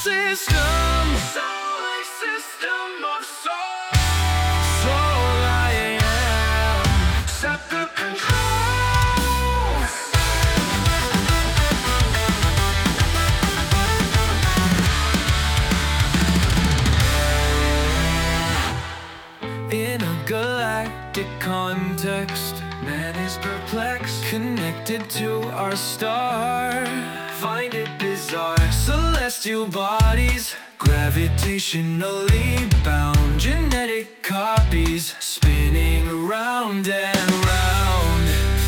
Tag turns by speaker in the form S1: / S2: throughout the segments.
S1: system. Solar system of soul. Soul I am. Set the controls. In a galactic context, man is perplexed, connected to our star. Find it bizarre. Celestial bodies, gravitationally bound, genetic copies spinning around and round.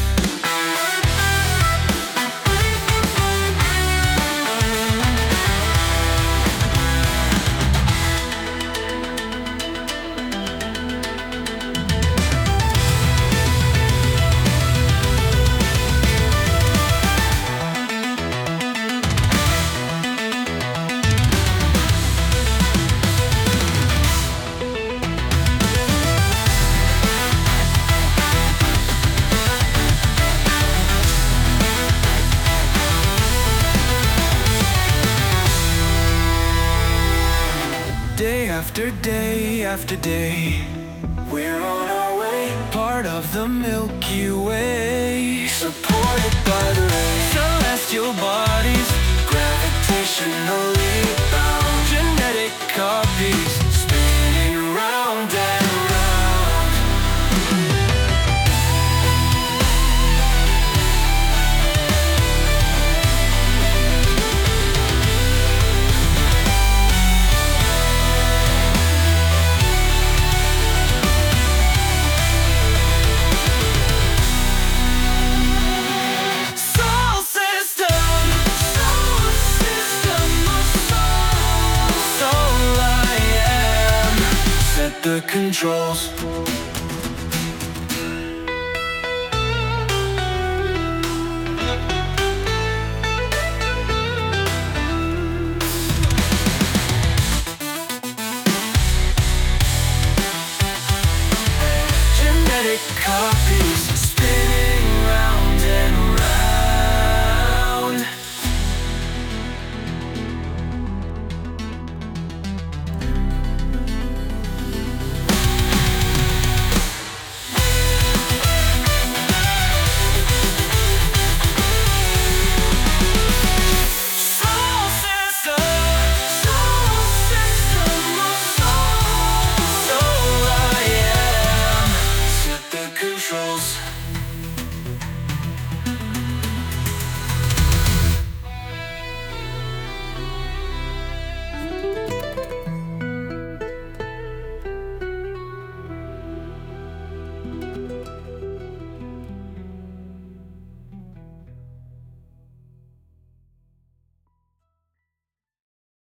S1: Day after day after day, we're on our way, part of the Milky Way, supported by the rays. Celestial bodies, gravitationally bound, genetic copies spinning around and around. The controls.